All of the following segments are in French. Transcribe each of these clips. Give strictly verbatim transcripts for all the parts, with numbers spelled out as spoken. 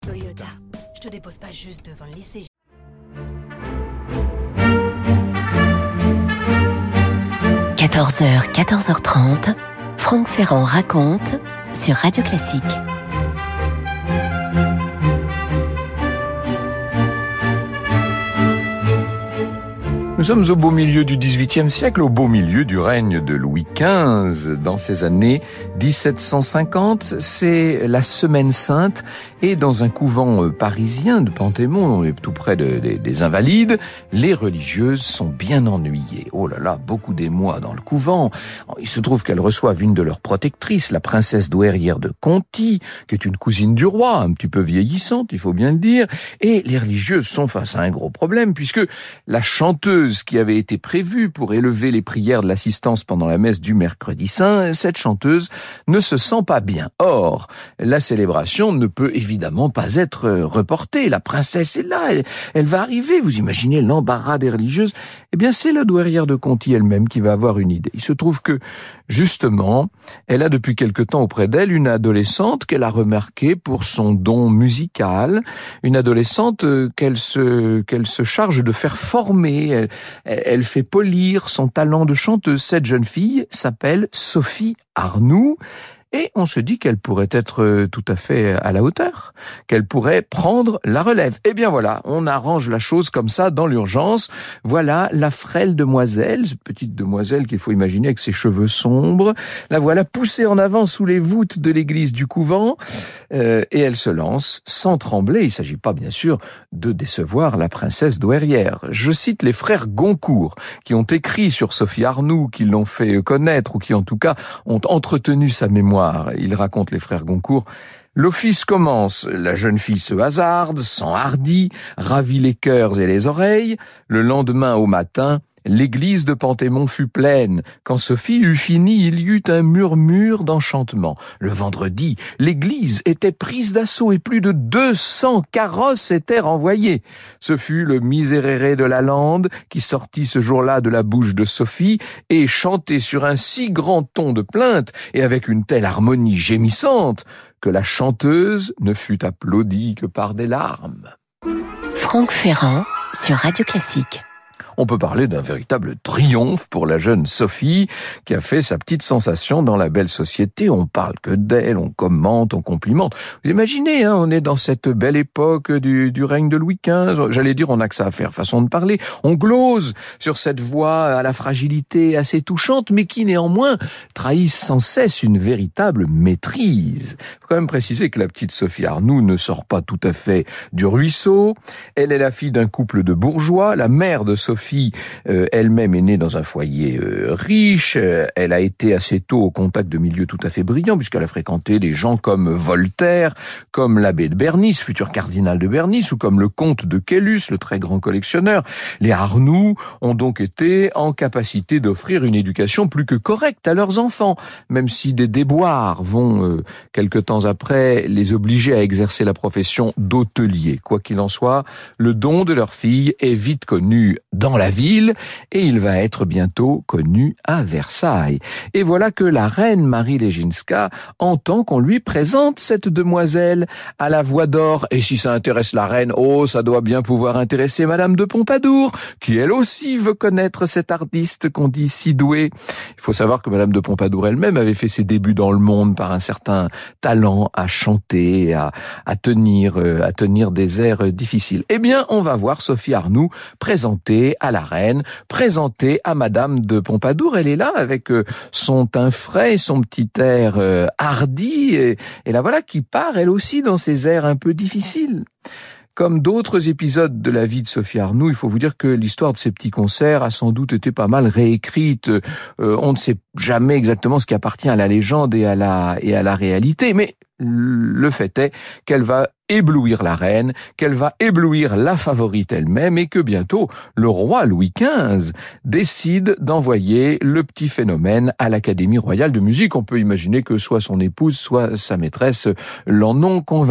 Toyota, je te dépose pas juste devant le lycée. quatorze heures, quatorze heures trente, Franck Ferrand raconte sur Radio Classique. Nous sommes au beau milieu du dix-huitième siècle, au beau milieu du règne de Louis quinze. Dans ces années dix-sept cent cinquante, c'est la Semaine Sainte, et dans un couvent parisien de Pantémon, tout près de, de, des Invalides, les religieuses sont bien ennuyées. Oh là là, beaucoup d'émoi dans le couvent. Il se trouve qu'elles reçoivent une de leurs protectrices, la princesse douairière de Conti, qui est une cousine du roi, un petit peu vieillissante, il faut bien le dire, et les religieuses sont face à un gros problème, puisque la chanteuse qui avait été prévue pour élever les prières de l'assistance pendant la messe du mercredi saint, cette chanteuse ne se sent pas bien. Or, la célébration ne peut évidemment pas être reportée. La princesse est là, elle, elle va arriver. Vous imaginez l'embarras des religieuses? Eh bien, c'est la douairière de Conti elle-même qui va avoir une idée. Il se trouve que, justement, elle a depuis quelque temps auprès d'elle une adolescente qu'elle a remarquée pour son don musical, une adolescente qu'elle se, qu'elle se charge de faire former. Elle, elle fait polir son talent de chanteuse. Cette jeune fille s'appelle Sophie Arnoux. Et on se dit qu'elle pourrait être tout à fait à la hauteur, qu'elle pourrait prendre la relève. Eh bien voilà, on arrange la chose comme ça dans l'urgence. Voilà la frêle demoiselle, cette petite demoiselle qu'il faut imaginer avec ses cheveux sombres. La voilà poussée en avant sous les voûtes de l'église du couvent, euh, et elle se lance sans trembler. Il ne s'agit pas bien sûr de décevoir la princesse douairière. Je cite les frères Goncourt, qui ont écrit sur Sophie Arnoux, qui l'ont fait connaître, ou qui en tout cas ont entretenu sa mémoire. Ils racontent, les frères Goncourt: l'office commence, la jeune fille se hasarde, s'enhardit, ravit les cœurs et les oreilles. Le lendemain au matin, l'église de Pantémon fut pleine. Quand Sophie eut fini, il y eut un murmure d'enchantement. Le vendredi, l'église était prise d'assaut et plus de deux cents carrosses étaient renvoyées. Ce fut le Miserere de la Lande qui sortit ce jour-là de la bouche de Sophie et chanté sur un si grand ton de plainte et avec une telle harmonie gémissante que la chanteuse ne fut applaudie que par des larmes. Franck Ferrand sur Radio Classique. On peut parler d'un véritable triomphe pour la jeune Sophie qui a fait sa petite sensation dans la belle société. On parle que d'elle, on commente, on complimente. Vous imaginez, hein, on est dans cette belle époque du, du règne de Louis quinze. J'allais dire, on n'a que ça à faire, façon de parler. On glose sur cette voix à la fragilité assez touchante, mais qui néanmoins trahit sans cesse une véritable maîtrise. Il faut quand même préciser que la petite Sophie Arnoux ne sort pas tout à fait du ruisseau. Elle est la fille d'un couple de bourgeois. La mère de Sophie Sophie euh, elle-même est née dans un foyer euh, riche. Euh, elle a été assez tôt au contact de milieux tout à fait brillants, puisqu'elle a fréquenté des gens comme Voltaire, comme l'abbé de Bernis, futur cardinal de Bernis, ou comme le comte de Caylus, le très grand collectionneur. Les Arnoux ont donc été en capacité d'offrir une éducation plus que correcte à leurs enfants, même si des déboires vont, euh, quelque temps après, les obliger à exercer la profession d'hôtelier. Quoi qu'il en soit, le don de leur fille est vite connu dans la ville, et il va être bientôt connu à Versailles. Et voilà que la reine Marie Leginska entend qu'on lui présente cette demoiselle à la voix d'or. Et si ça intéresse la reine, oh, ça doit bien pouvoir intéresser Madame de Pompadour, qui elle aussi veut connaître cet artiste qu'on dit si doué. Il faut savoir que Madame de Pompadour elle-même avait fait ses débuts dans le monde par un certain talent à chanter, à, à tenir, à tenir des airs difficiles. Eh bien, on va voir Sophie Arnoux présentée à la reine, présentée à Madame de Pompadour. Elle est là avec son teint frais, son petit air euh, hardi, et, et la voilà qui part elle aussi dans ses airs un peu difficiles. Comme d'autres épisodes de la vie de Sophie Arnoux, il faut vous dire que l'histoire de ces petits concerts a sans doute été pas mal réécrite. Euh, on ne sait jamais exactement ce qui appartient à la légende et à la, et à la réalité, mais le fait est qu'elle va éblouir la reine, qu'elle va éblouir la favorite elle-même, et que bientôt, le roi Louis quinze décide d'envoyer le petit phénomène à l'Académie royale de musique. On peut imaginer que soit son épouse, soit sa maîtresse l'en ont convaincu.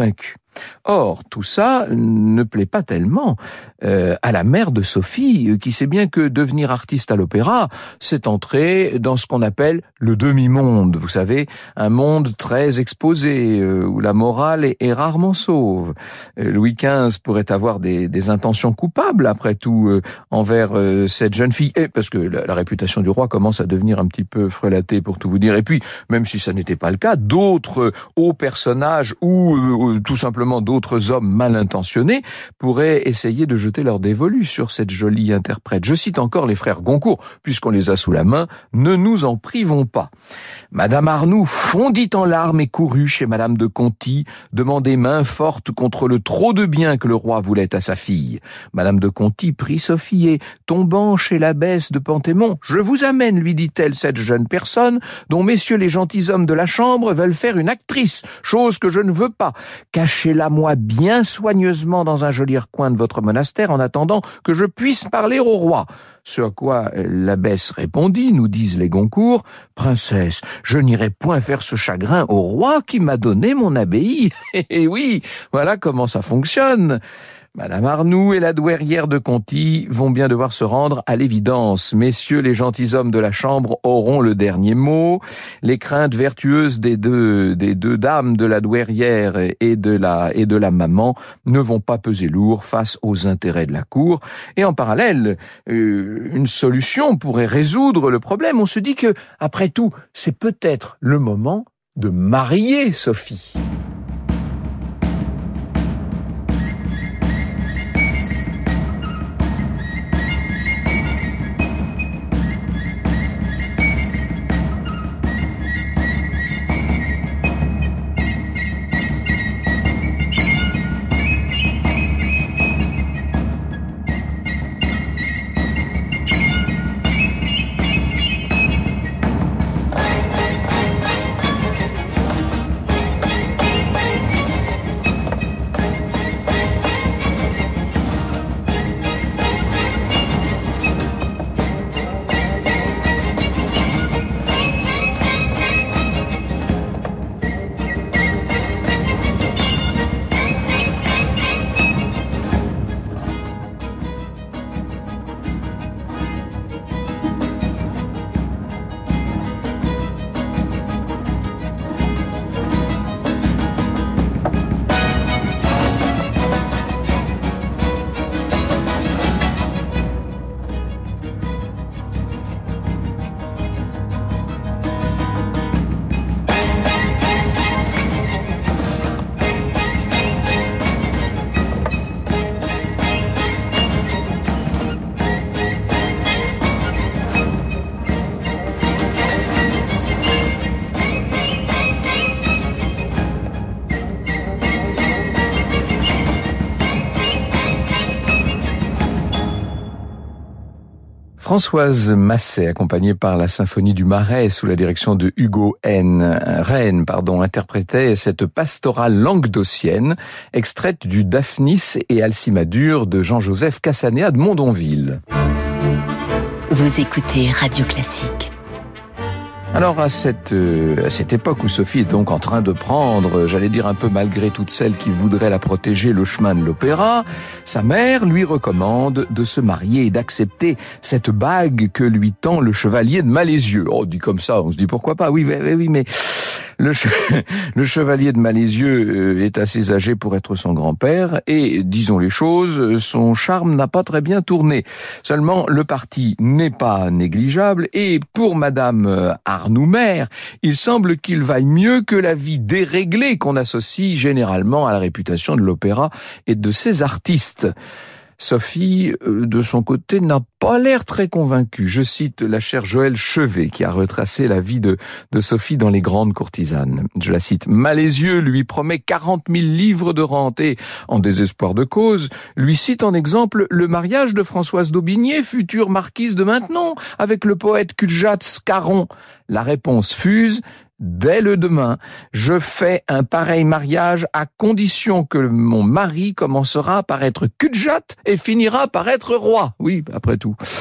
Or, tout ça ne plaît pas tellement euh, à la mère de Sophie, qui sait bien que devenir artiste à l'opéra, c'est entrer dans ce qu'on appelle le demi-monde. Vous savez, un monde très exposé, euh, où la morale est, est rarement sauve. Euh, Louis quinze pourrait avoir des, des intentions coupables, après tout, euh, envers euh, cette jeune fille, et parce que la, la réputation du roi commence à devenir un petit peu frelatée, pour tout vous dire. Et puis, même si ça n'était pas le cas, d'autres hauts personnages ou euh, tout simplement d'autres hommes mal intentionnés pourraient essayer de jeter leur dévolu sur cette jolie interprète. Je cite encore les frères Goncourt, puisqu'on les a sous la main, ne nous en privons pas. Madame Arnoux fondit en larmes et courut chez Madame de Conti, demander main forte contre le trop de bien que le roi voulait à sa fille. Madame de Conti prit Sophie et, tombant chez l'abbesse de Pantémon, « Je vous amène, lui dit-elle, cette jeune personne, dont messieurs les gentilshommes de la chambre veulent faire une actrice, chose que je ne veux pas. Cachez-la moi bien soigneusement dans un joli recoin de votre monastère en attendant que je puisse parler au roi. » Ce à quoi l'abbesse répondit, nous disent les Goncourt, « Princesse, je n'irai point faire ce chagrin au roi qui m'a donné mon abbaye. » Et oui, voilà comment ça fonctionne. Madame Arnoux et la douairière de Conti vont bien devoir se rendre à l'évidence. Messieurs les gentilshommes de la chambre auront le dernier mot. Les craintes vertueuses des deux, des deux dames de la douairière et de la, et de la maman ne vont pas peser lourd face aux intérêts de la cour. Et en parallèle, euh, une solution pourrait résoudre le problème. On se dit que, après tout, c'est peut-être le moment de marier Sophie. Françoise Masset, accompagnée par la Symphonie du Marais sous la direction de Hugo N. Rennes, pardon, interprétait cette pastorale languedocienne, extraite du Daphnis et Alcimadure de Jean-Joseph Cassanéa de Mondonville. Vous écoutez Radio Classique. Alors à cette, euh, à cette époque où Sophie est donc en train de prendre, j'allais dire un peu malgré toutes celles qui voudraient la protéger, le chemin de l'opéra, sa mère lui recommande de se marier et d'accepter cette bague que lui tend le chevalier de Malézieux. Oh, dit comme ça, on se dit pourquoi pas, oui, oui, oui, mais le, che... le chevalier de Malézieux est assez âgé pour être son grand-père et, disons les choses, son charme n'a pas très bien tourné. Seulement, le parti n'est pas négligeable et pour Madame Arnoux-Mère, il semble qu'il vaille mieux que la vie déréglée qu'on associe généralement à la réputation de l'opéra et de ses artistes. Sophie, de son côté, n'a pas l'air très convaincue. Je cite la chère Joëlle Chevet, qui a retracé la vie de, de Sophie dans Les Grandes Courtisanes. Je la cite. « Malézieux lui promet quarante mille livres de rente et, en désespoir de cause, lui cite en exemple le mariage de Françoise d'Aubigné, future marquise de Maintenon, avec le poète Culjat Scarron. La réponse fuse. Dès le demain, je fais un pareil mariage à condition que mon mari commencera par être Culjat et finira par être roi. » Oui, après tout.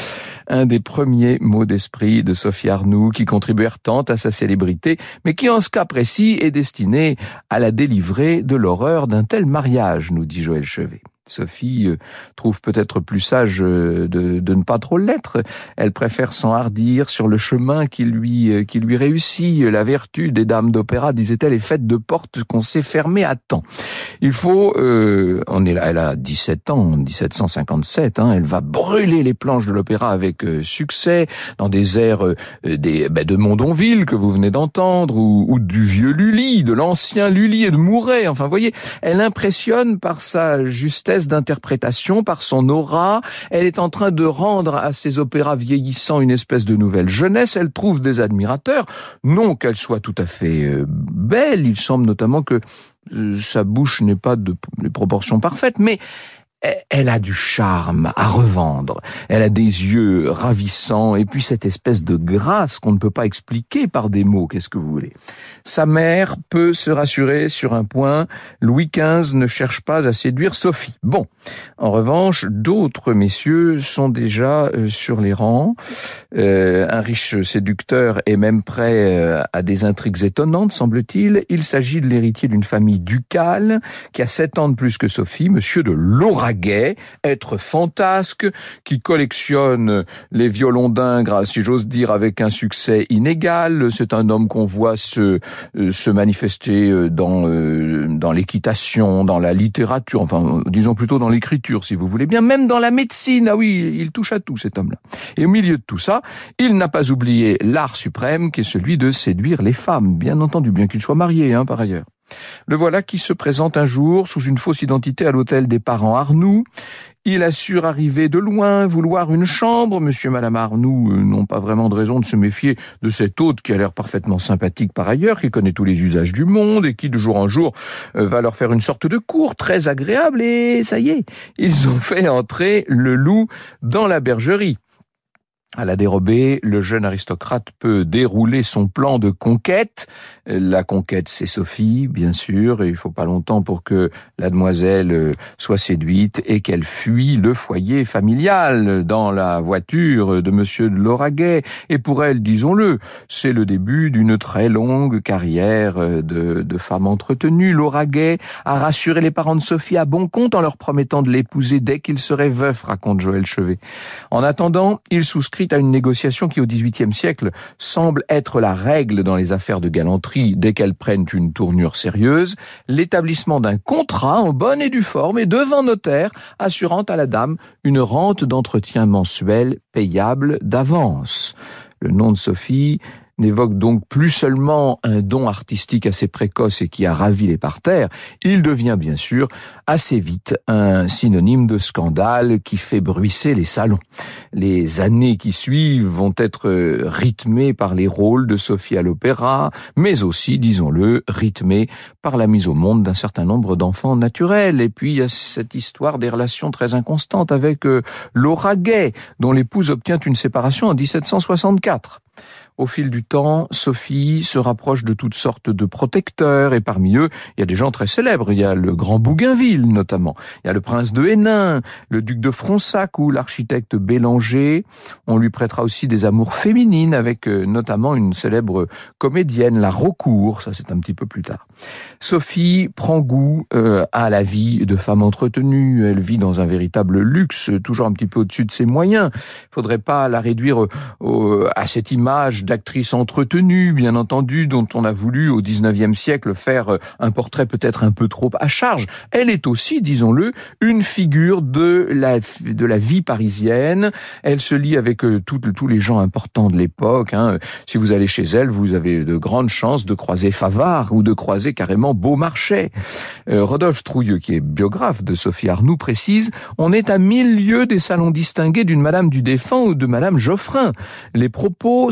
un des premiers mots d'esprit de Sophie Arnould qui contribuèrent tant à sa célébrité, mais qui en ce cas précis est destiné à la délivrer de l'horreur d'un tel mariage, nous dit Joël Chevet. Sophie euh, trouve peut-être plus sage euh, de, de ne pas trop l'être. Elle préfère s'enhardir sur le chemin qui lui, euh, qui lui réussit. La vertu des dames d'opéra, disait-elle, est faite de portes qu'on sait fermer à temps. Il faut... Euh, on est là, elle a dix-sept ans, dix-sept cent cinquante-sept. Hein, elle va brûler les planches de l'opéra avec euh, succès, dans des airs euh, des, ben, de Mondonville que vous venez d'entendre, ou, ou du vieux Lully, de l'ancien Lully et de Mouret. Enfin, vous voyez, elle impressionne par sa justesse d'interprétation, par son aura. Elle est en train de rendre à ces opéras vieillissants une espèce de nouvelle jeunesse. Elle trouve des admirateurs. Non qu'elle soit tout à fait euh, belle. Il semble notamment que euh, sa bouche n'est pas de, de proportions parfaites, mais elle a du charme à revendre, elle a des yeux ravissants, et puis cette espèce de grâce qu'on ne peut pas expliquer par des mots, qu'est-ce que vous voulez. Sa mère peut se rassurer sur un point, Louis quinze ne cherche pas à séduire Sophie. Bon, en revanche, d'autres messieurs sont déjà euh, sur les rangs, euh, un riche séducteur est même prêt euh, à des intrigues étonnantes, semble-t-il. Il s'agit de l'héritier d'une famille ducale, qui a sept ans de plus que Sophie, monsieur de Lauraguais, être fantasque, qui collectionne les violons d'Ingres, si j'ose dire, avec un succès inégal. C'est un homme qu'on voit se, se manifester dans, dans l'équitation, dans la littérature, enfin, disons plutôt dans l'écriture, si vous voulez bien, même dans la médecine. Ah oui, il touche à tout, cet homme-là. Et au milieu de tout ça, il n'a pas oublié l'art suprême, qui est celui de séduire les femmes, bien entendu, bien qu'il soit marié, hein, par ailleurs. Le voilà qui se présente un jour sous une fausse identité à l'hôtel des parents Arnould. Il assure arriver de loin, vouloir une chambre. Monsieur et madame Arnould euh, n'ont pas vraiment de raison de se méfier de cet hôte qui a l'air parfaitement sympathique par ailleurs, qui connaît tous les usages du monde et qui de jour en jour euh, va leur faire une sorte de cour très agréable. Et ça y est, ils ont fait entrer le loup dans la bergerie. À la dérobée, le jeune aristocrate peut dérouler son plan de conquête. La conquête, c'est Sophie, bien sûr, et il faut pas longtemps pour que la demoiselle soit séduite et qu'elle fuit le foyer familial dans la voiture de monsieur de Lauraguais. Et pour elle, disons-le, c'est le début d'une très longue carrière de, de femme entretenue. Lauraguais a rassuré les parents de Sophie à bon compte en leur promettant de l'épouser dès qu'il serait veuf, raconte Joël Chevet. En attendant, il souscrit à une négociation qui, au dix-huitième siècle, semble être la règle dans les affaires de galanterie dès qu'elles prennent une tournure sérieuse, l'établissement d'un contrat en bonne et due forme et devant notaire, assurant à la dame une rente d'entretien mensuel payable d'avance. Le nom de Sophie n'évoque donc plus seulement un don artistique assez précoce et qui a ravi les parterres, il devient bien sûr assez vite un synonyme de scandale qui fait bruisser les salons. Les années qui suivent vont être rythmées par les rôles de Sophie à l'opéra, mais aussi, disons-le, rythmées par la mise au monde d'un certain nombre d'enfants naturels. Et puis il y a cette histoire des relations très inconstantes avec euh, Lauraguais, dont l'épouse obtient une séparation en dix-sept cent soixante-quatre. Au fil du temps, Sophie se rapproche de toutes sortes de protecteurs, et parmi eux, il y a des gens très célèbres. Il y a le grand Bougainville, notamment. Il y a le prince de Hénin, le duc de Fronsac ou l'architecte Bélanger. On lui prêtera aussi des amours féminines avec euh, notamment une célèbre comédienne, la Raucourt. Ça, c'est un petit peu plus tard. Sophie prend goût euh, à la vie de femme entretenue. Elle vit dans un véritable luxe, toujours un petit peu au-dessus de ses moyens. Il faudrait pas la réduire euh, à cette image d'actrice entretenue, bien entendu, dont on a voulu au dix-neuvième siècle faire un portrait peut-être un peu trop à charge. Elle est aussi, disons-le, une figure de la, de la vie parisienne. Elle se lie avec euh, tout, tous les gens importants de l'époque. Hein. Si vous allez chez elle, vous avez de grandes chances de croiser Favart ou de croiser carrément Beaumarchais. Euh, Rodolphe Trouilleux, qui est biographe de Sophie Arnould, précise « On est à mille lieues des salons distingués d'une Madame du Défunt ou de Madame Geoffrin. Les propos sont libres.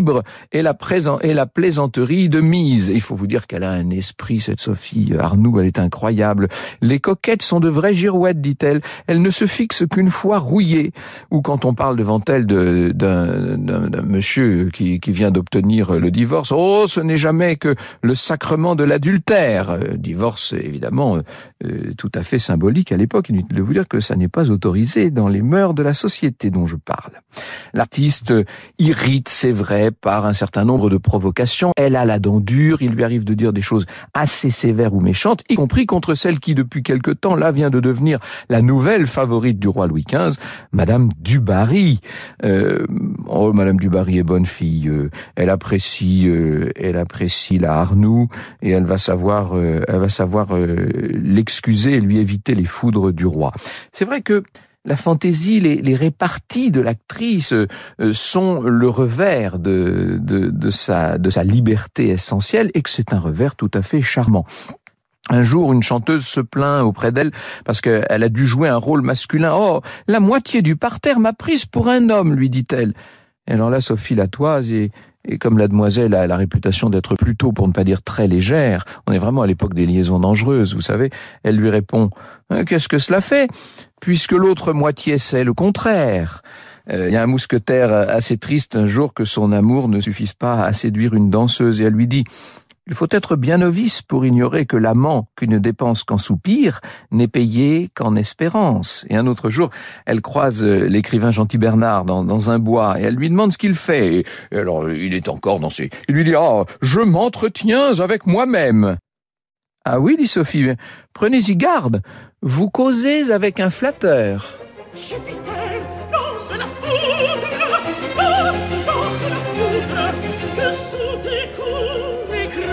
libre et la, présent, et la plaisanterie de mise. Il faut vous dire qu'elle a un esprit, cette Sophie Arnould, elle est incroyable. Les coquettes sont de vraies girouettes, dit-elle. Elle ne se fixe qu'une fois rouillée. Ou quand on parle devant elle de, d'un, d'un, d'un monsieur qui, qui vient d'obtenir le divorce, oh, ce n'est jamais que le sacrement de l'adultère. Euh, divorce, évidemment, euh, tout à fait symbolique à l'époque. Inutile de vous dire que ça n'est pas autorisé dans les mœurs de la société dont je parle. L'artiste irrite, c'est vrai, par un certain nombre de provocations. Elle a la dent dure, il lui arrive de dire des choses assez sévères ou méchantes, y compris contre celle qui, depuis quelque temps, là, vient de devenir la nouvelle favorite du roi Louis quinze, Madame du Barry. Euh, oh, Madame du Barry est bonne fille. Euh, elle apprécie, euh, elle apprécie la Arnould et elle va savoir, euh, elle va savoir euh, l'excuser et lui éviter les foudres du roi. C'est vrai que la fantaisie, les, les réparties de l'actrice euh, sont le revers de, de, de, sa, de sa liberté essentielle et que c'est un revers tout à fait charmant. Un jour, une chanteuse se plaint auprès d'elle parce qu'elle a dû jouer un rôle masculin. « Oh, la moitié du parterre m'a prise pour un homme », lui dit-elle. Et alors là, Sophie la toise et, et comme la demoiselle a la réputation d'être plutôt, pour ne pas dire très légère, on est vraiment à l'époque des liaisons dangereuses, vous savez, elle lui répond « Qu'est-ce que cela fait, puisque l'autre moitié c'est le contraire ?» Il y a un mousquetaire assez triste un jour que son amour ne suffise pas à séduire une danseuse et elle lui dit « Il faut être bien novice pour ignorer que l'amant qui ne dépense qu'en soupirs n'est payé qu'en espérance. » Et un autre jour, elle croise l'écrivain Gentil Bernard dans, dans un bois et elle lui demande ce qu'il fait. Et alors, il est encore dans ses... Il lui dit « Ah, oh, je m'entretiens avec moi-même. » « Ah oui, dit Sophie, prenez-y garde, vous causez avec un flatteur. » Jupiter lance la foudre, lance, lance la foudre, que sous tes coups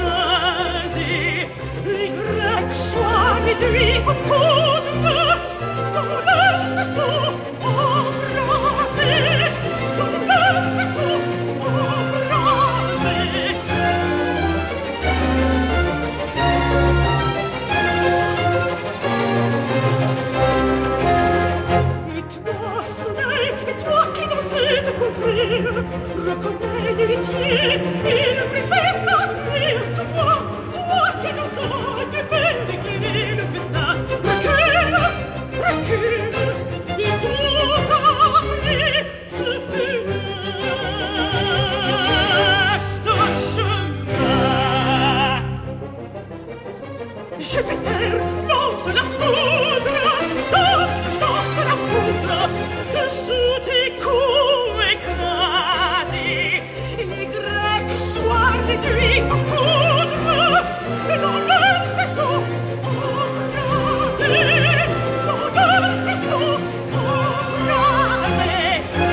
écrasés, les Grecs soient réduits au poudre, dans leur vaisseau embrasé, dans leur vaisseau embrasé. Et toi, soleil, et toi qui dans cette contrée reconnais l'héritier et le plus festatri, toi, toi qui nous as occupé d'éclairer le festin, recule, recule, et tout après ce funeste chemin. Jupiter lance la foudre, lance, lance la foudre, que sous tes coups écrasés, les Grecs soient réduits en poudre, et dans leur vaisseau embrasé, dans leur vaisseau embrasé.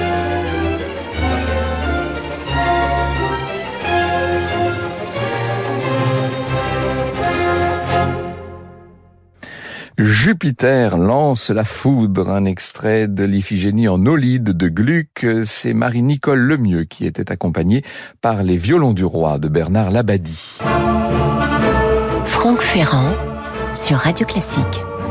Jupiter lance la foudre, un extrait de l'Iphigénie en Aulide de Gluck. C'est Marie-Nicole Lemieux qui était accompagnée par les violons du roi de Bernard Labadie. Franck Ferrand sur Radio Classique.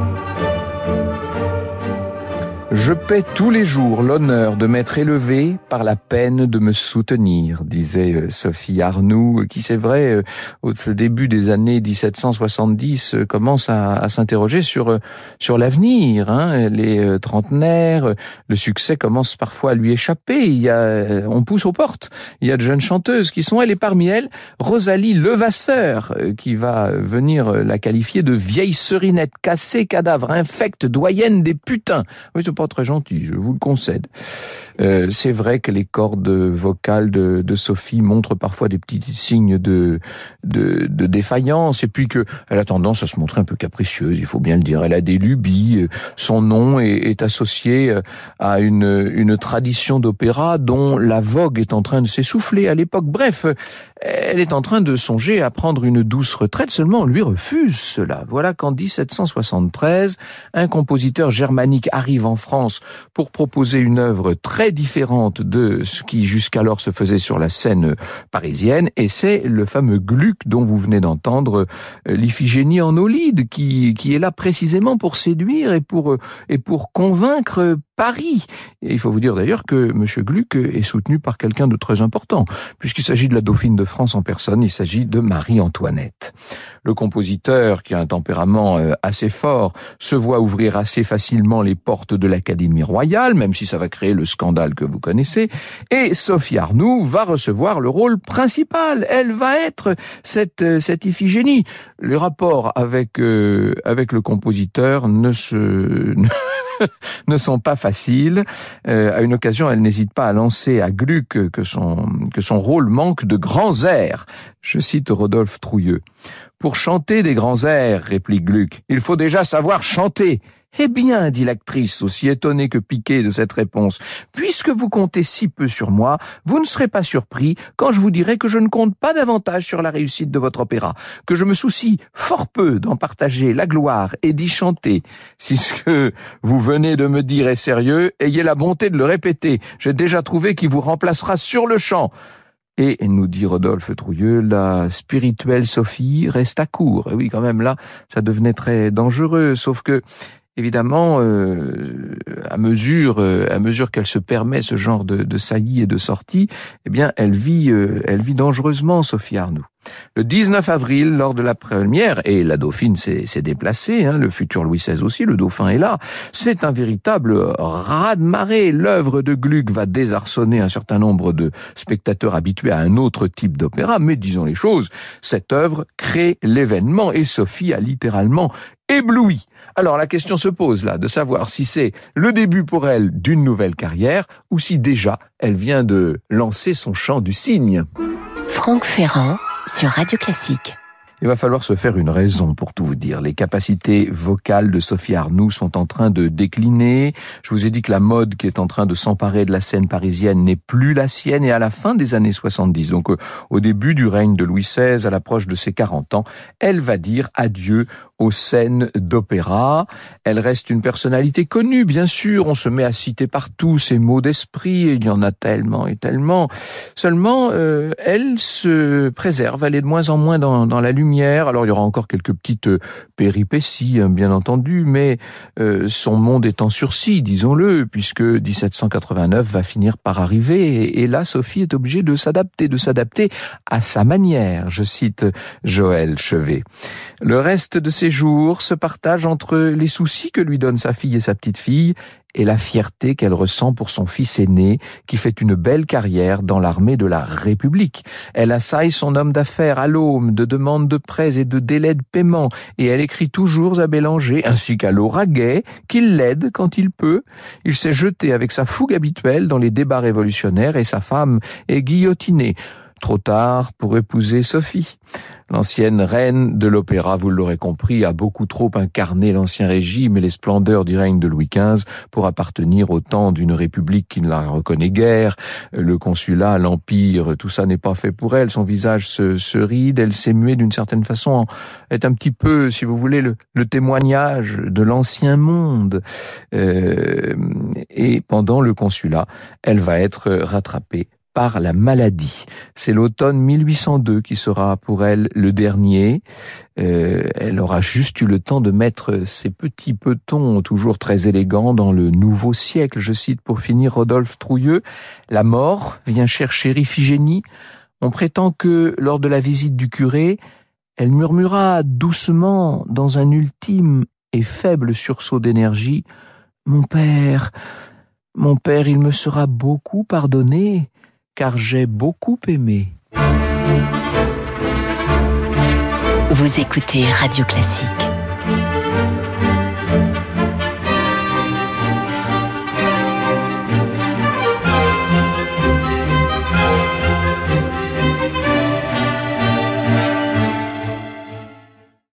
Je paie tous les jours l'honneur de m'être élevé par la peine de me soutenir, disait Sophie Arnould, qui, c'est vrai, au début des années dix-sept cent soixante-dix, commence à, à s'interroger sur sur l'avenir. Hein. Elle est trentenaire, le succès commence parfois à lui échapper. Il y a, on pousse aux portes. Il y a de jeunes chanteuses qui sont elles, et parmi elles, Rosalie Levasseur, qui va venir la qualifier de vieille serinette, cassée, cadavre, infecte, doyenne des putains. Oui, c'est pas très gentil, je vous le concède. Euh, c'est vrai que les cordes vocales de, de Sophie montrent parfois des petits signes de, de, de défaillance, et puis que elle a tendance à se montrer un peu capricieuse, il faut bien le dire. Elle a des lubies. Son nom est, est associé à une, une tradition d'opéra dont la vogue est en train de s'essouffler à l'époque. Bref, elle est en train de songer à prendre une douce retraite, seulement on lui refuse cela. Voilà qu'en dix-sept cent soixante-treize, un compositeur germanique arrive en France pour proposer une œuvre très différente de ce qui jusqu'alors se faisait sur la scène parisienne, et c'est le fameux Gluck dont vous venez d'entendre l'Iphigénie en Aulide, qui, qui est là précisément pour séduire et pour, et pour convaincre Paris. Et il faut vous dire d'ailleurs que M. Gluck est soutenu par quelqu'un de très important, puisqu'il s'agit de la dauphine de France en personne, il s'agit de Marie-Antoinette. Le compositeur, qui a un tempérament assez fort, se voit ouvrir assez facilement les portes de l'Académie royale, même si ça va créer le scandale que vous connaissez, et Sophie Arnould va recevoir le rôle principal. Elle va être cette, cette Iphigénie. Les rapports avec, euh, avec le compositeur ne se... ne sont pas faciles. Euh, à une occasion, elle n'hésite pas à lancer à Gluck que son, que son rôle manque de grands airs. Je cite Rodolphe Trouilleux. « Pour chanter des grands airs, réplique Gluck, il faut déjà savoir chanter. » « Eh bien, dit l'actrice, aussi étonnée que piquée de cette réponse, puisque vous comptez si peu sur moi, vous ne serez pas surpris quand je vous dirai que je ne compte pas davantage sur la réussite de votre opéra, que je me soucie fort peu d'en partager la gloire et d'y chanter. Si ce que vous venez de me dire est sérieux, ayez la bonté de le répéter. J'ai déjà trouvé qui vous remplacera sur le champ. » Et, nous dit Rodolphe Trouilleux, la spirituelle Sophie reste à court. Et oui, quand même, là, ça devenait très dangereux, sauf que évidemment, euh, à mesure, euh, à mesure qu'elle se permet ce genre de, de saillies et de sorties, eh bien, elle vit, euh, elle vit dangereusement, Sophie Arnould. Le dix-neuf avril, lors de la première, et la dauphine s'est, s'est déplacée, hein, le futur Louis seize aussi, le dauphin est là, c'est un véritable raz-de-marée. L'œuvre de Gluck va désarçonner un certain nombre de spectateurs habitués à un autre type d'opéra, mais disons les choses, cette œuvre crée l'événement et Sophie a littéralement ébloui. Alors la question se pose là, de savoir si c'est le début pour elle d'une nouvelle carrière ou si déjà elle vient de lancer son chant du cygne. Franck Ferrand sur Radio Classique. Il va falloir se faire une raison pour tout vous dire. Les capacités vocales de Sophie Arnould sont en train de décliner. Je vous ai dit que la mode qui est en train de s'emparer de la scène parisienne n'est plus la sienne et à la fin des années soixante-dix, donc au début du règne de Louis seize, à l'approche de ses quarante ans, elle va dire adieu aux scènes d'opéra. Elle reste une personnalité connue, bien sûr. On se met à citer partout ses mots d'esprit. Il y en a tellement et tellement. Seulement, euh, elle se préserve. Elle est de moins en moins dans, dans la lumière. Alors, il y aura encore quelques petites euh, péripéties, hein, bien entendu, mais euh, son monde est en sursis, disons-le, puisque dix-sept cent quatre-vingt-neuf va finir par arriver. Et, et là, Sophie est obligée de s'adapter, de s'adapter à sa manière. Je cite Joël Chevet. Le reste de ses jours se partage entre les soucis que lui donnent sa fille et sa petite-fille et la fierté qu'elle ressent pour son fils aîné qui fait une belle carrière dans l'armée de la République. Elle assaille son homme d'affaires à l'aune de demandes de prêts et de délais de paiement et elle écrit toujours à Bélanger ainsi qu'à Laura Gay qu'il l'aide quand il peut. Il s'est jeté avec sa fougue habituelle dans les débats révolutionnaires et sa femme est guillotinée. Trop tard pour épouser Sophie. L'ancienne reine de l'opéra, vous l'aurez compris, a beaucoup trop incarné l'ancien régime et les splendeurs du règne de Louis quinze pour appartenir au temps d'une république qui ne la reconnaît guère. Le consulat, l'empire, tout ça n'est pas fait pour elle. Son visage se, se ride, elle s'est muée d'une certaine façon, est un petit peu, si vous voulez, le, le témoignage de l'ancien monde. Euh, et pendant le consulat, elle va être rattrapée par la maladie. C'est l'automne mille huit cent deux qui sera pour elle le dernier. Euh, elle aura juste eu le temps de mettre ses petits petons, toujours très élégants, dans le nouveau siècle. Je cite pour finir Rodolphe Trouilleux, « La mort vient chercher Iphigénie. On prétend que, lors de la visite du curé, elle murmura doucement, dans un ultime et faible sursaut d'énergie, « Mon père, mon père, il me sera beaucoup pardonné. » car j'ai beaucoup aimé. Vous écoutez Radio Classique.